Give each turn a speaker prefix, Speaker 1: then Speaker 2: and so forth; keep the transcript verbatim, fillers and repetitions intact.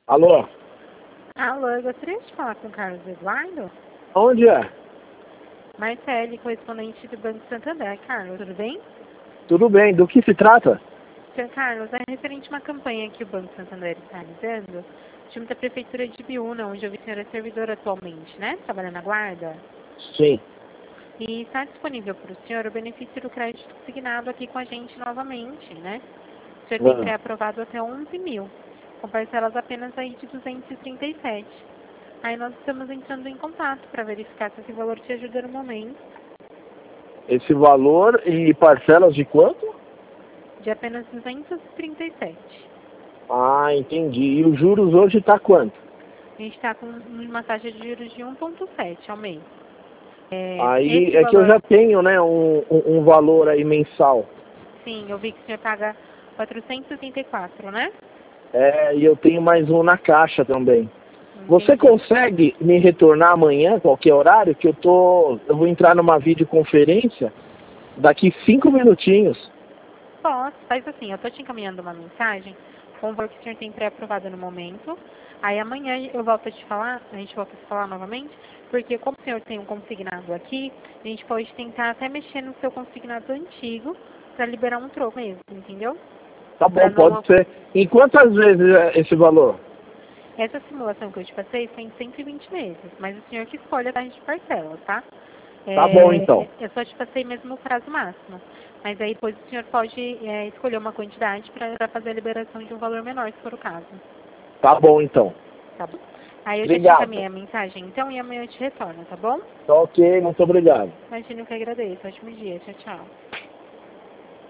Speaker 1: Alô?
Speaker 2: Alô, eu gostaria de falar com o Carlos Eduardo.
Speaker 1: Onde é?
Speaker 2: Marcele, correspondente do Banco Santander. Carlos, tudo bem?
Speaker 1: Tudo bem, do que se trata?
Speaker 2: senhor Carlos, é referente a uma campanha que o Banco Santander está realizando, junto da Prefeitura de Biúna, onde eu vi que o senhor é servidor atualmente, né? Trabalhando na guarda.
Speaker 1: Sim.
Speaker 2: E está disponível para o senhor o benefício do crédito consignado aqui com a gente novamente, né? O senhor tem
Speaker 1: Ah.
Speaker 2: pré-aprovado até onze mil, com parcelas apenas aí de duzentos e trinta e sete. Aí nós estamos entrando em contato para verificar se esse valor te ajuda no momento.
Speaker 1: Esse valor e parcelas de quanto?
Speaker 2: De apenas duzentos e trinta e sete.
Speaker 1: Ah, entendi. E os juros hoje tá quanto?
Speaker 2: A gente está com uma taxa de juros de um vírgula sete ao mês. É,
Speaker 1: Aí
Speaker 2: esse
Speaker 1: é que eu
Speaker 2: valor,
Speaker 1: já tenho, né, um, um, um valor aí mensal.
Speaker 2: sim, eu vi que o senhor paga quatrocentos e trinta e quatro, né?
Speaker 1: É, e eu tenho mais um na caixa também. Você
Speaker 2: Entendi.
Speaker 1: consegue me retornar amanhã, qualquer horário, que eu tô. Eu vou entrar numa videoconferência daqui cinco minutinhos.
Speaker 2: Posso, faz assim, eu tô te encaminhando uma mensagem com o valor que o senhor tem pré-aprovado no momento. Aí amanhã eu volto a te falar, a gente volta a se falar novamente, porque como o senhor tem um consignado aqui, a gente pode tentar até mexer no seu consignado antigo para liberar um troco mesmo, entendeu?
Speaker 1: Tá
Speaker 2: Para
Speaker 1: bom,
Speaker 2: não.
Speaker 1: pode ser. Em quantas vezes é esse valor?
Speaker 2: Essa simulação que eu te passei foi em cento e vinte meses, mas o senhor que escolhe a taxa de parcela, tá?
Speaker 1: Tá bom,
Speaker 2: É,
Speaker 1: então.
Speaker 2: eu só te passei mesmo o prazo máximo. Mas aí depois o senhor pode é, escolher uma quantidade para fazer a liberação de um valor menor, se for o caso.
Speaker 1: Tá bom, então.
Speaker 2: Tá bom? Aí eu já te
Speaker 1: Obrigado.
Speaker 2: encaminhei a mensagem, então, e amanhã eu te retorno, tá bom?
Speaker 1: Tá ok, muito obrigado.
Speaker 2: Imagino que agradeço. Ótimo dia. Tchau, tchau.